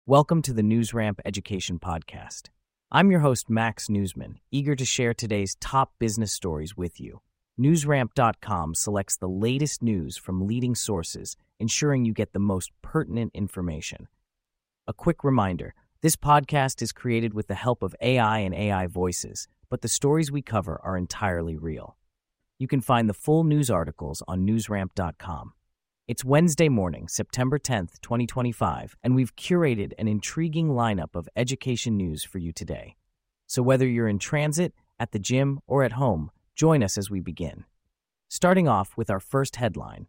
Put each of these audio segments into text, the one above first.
Welcome to the NewsRamp Education Podcast. I'm your host, Max Newsman, eager to share today's top business stories with you. NewsRamp.com selects the latest news from leading sources, ensuring you get the most pertinent information. A quick reminder, this podcast is created with the help of AI and AI voices, but the stories we cover are entirely real. You can find the full news articles on NewsRamp.com. It's Wednesday morning, September 10th, 2025, and we've curated an intriguing lineup of education news for you today. So whether you're in transit, at the gym, or at home, join us as we begin. Starting off with our first headline.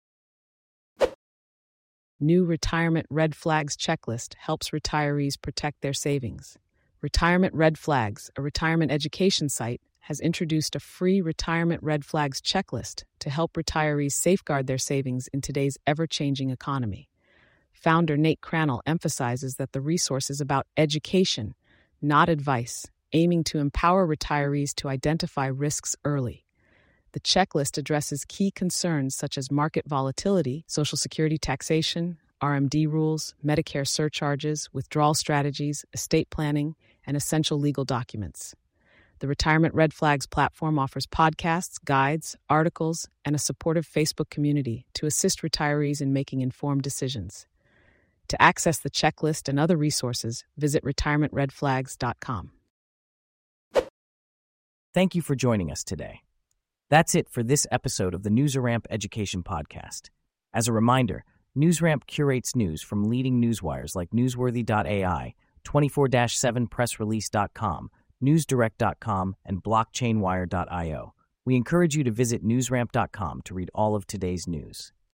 New Retirement Red Flags Checklist helps retirees protect their savings. Retirement Red Flags, a retirement education site, has introduced a free Retirement Red Flags checklist to help retirees safeguard their savings in today's ever-changing economy. Founder Nate Crannell emphasizes that the resource is about education, not advice, aiming to empower retirees to identify risks early. The checklist addresses key concerns such as market volatility, Social Security taxation, RMD rules, Medicare surcharges, withdrawal strategies, estate planning, and essential legal documents. The Retirement Red Flags platform offers podcasts, guides, articles, and a supportive Facebook community to assist retirees in making informed decisions. To access the checklist and other resources, visit retirementredflags.com. Thank you for joining us today. That's it for this episode of the NewsRamp Education Podcast. As a reminder, NewsRamp curates news from leading newswires like Newsworthy.ai, 24/7pressrelease.com, newsdirect.com, and blockchainwire.io. We encourage you to visit newsramp.com to read all of today's news.